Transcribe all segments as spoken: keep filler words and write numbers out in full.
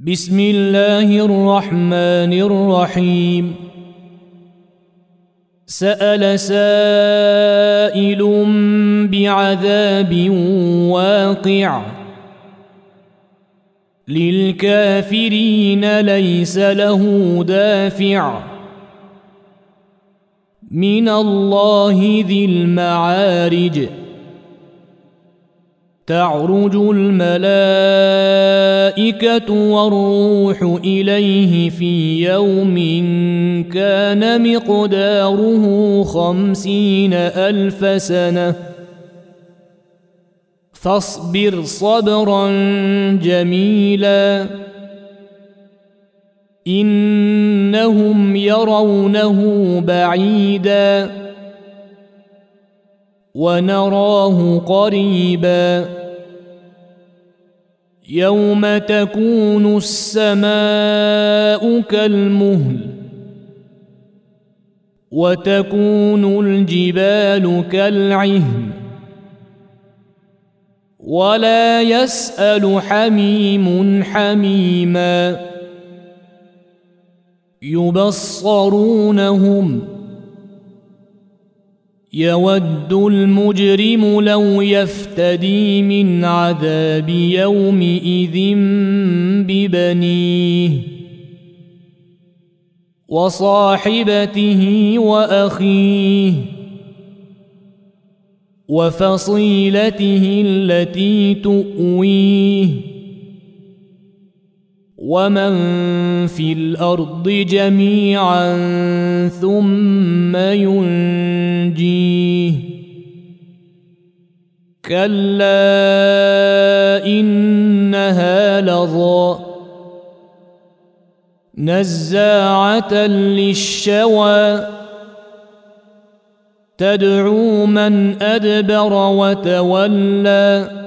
بسم الله الرحمن الرحيم. سأل سائل بعذاب واقع للكافرين ليس له دافع من الله ذي المعارج. تعرج الملائكة والروح إليه في يوم كان مقداره خمسين ألف سنة فاصبر صبرا جميلا إنهم يرونه بعيدا ونراه قريبا يوم تكون السماء كالمهل وتكون الجبال كالعهن ولا يسأل حميم حميما يبصرونهم يود المجرم لو يفتدي من عذاب يومئذ ببنيه وصاحبته وأخيه وفصيلته التي تؤويه ومن في الأرض جميعا ثم ينجيه كلا إنها لظى نزاعة للشوى تدعو من أدبر وتولى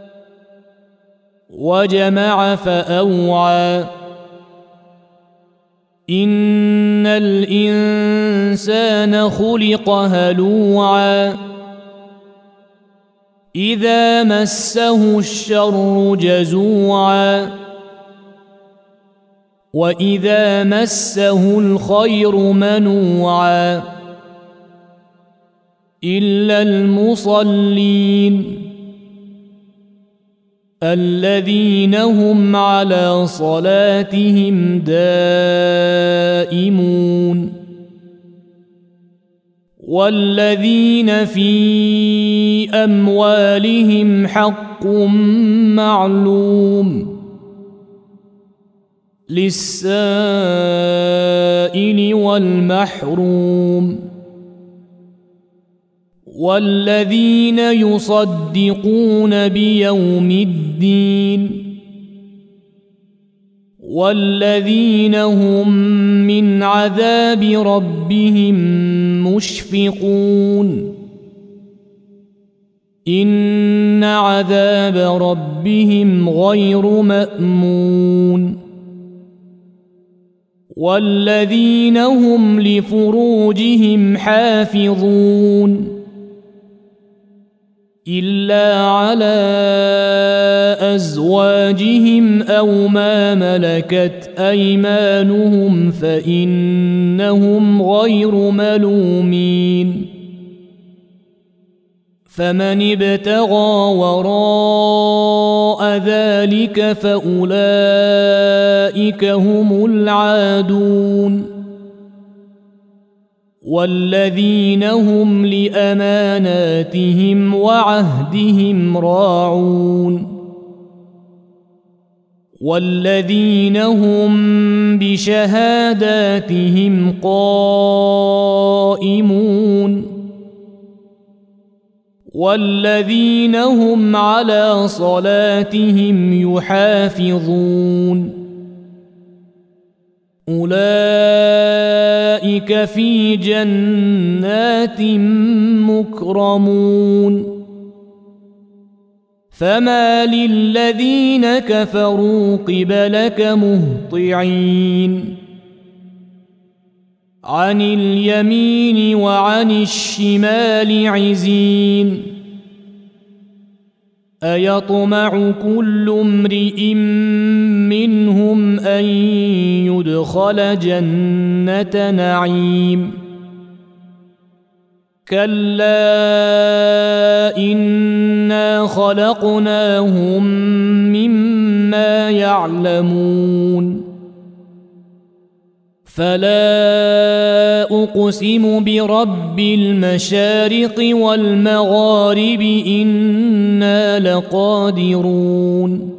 وجمع فأوعى إن الإنسان خلق هلوعا إذا مسه الشر جزوعا وإذا مسه الخير منوعا إلا المصلين الذين هم على صلاتهم دائمون والذين في أموالهم حق معلوم للسائل والمحروم والذين يصدقون بيوم الدين والذين هم من عذاب ربهم مشفقون إن عذاب ربهم غير مأمون والذين هم لفروجهم حافظون إلا على أزواجهم أو ما ملكت أيمانهم فإنهم غير ملومين فمن ابتغى وراء ذلك فأولئك هم العادون والذين هم لأماناتهم وعهدهم راعون والذين هم بشهاداتهم قائمون والذين هم على صلاتهم يحافظون أولئك في جنات مكرمون فما للذين كفروا قبلك مهطعين عن اليمين وعن الشمال عزين أيطمع كل امرئ منهم منهم أن يدخل جنة نعيم كلا إنا خلقناهم مما يعلمون فلا أقسم برب المشارق والمغارب إنا لقادرون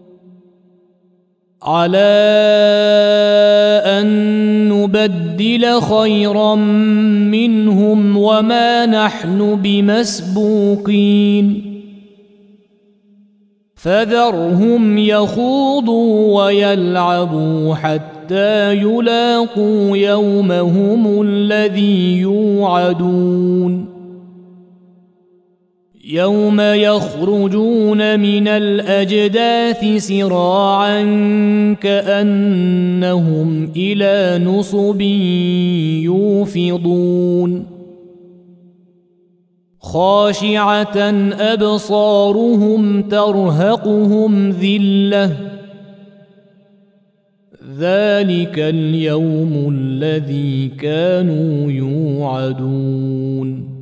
على أن نبدل خيرا منهم وما نحن بمسبوقين فذرهم يخوضوا ويلعبوا حتى يلاقوا يومهم الذي يوعدون يوم يخرجون من الأجداث سراعا كأنهم إلى نصب يوفضون خاشعة أبصارهم ترهقهم ذلة ذلك اليوم الذي كانوا يوعدون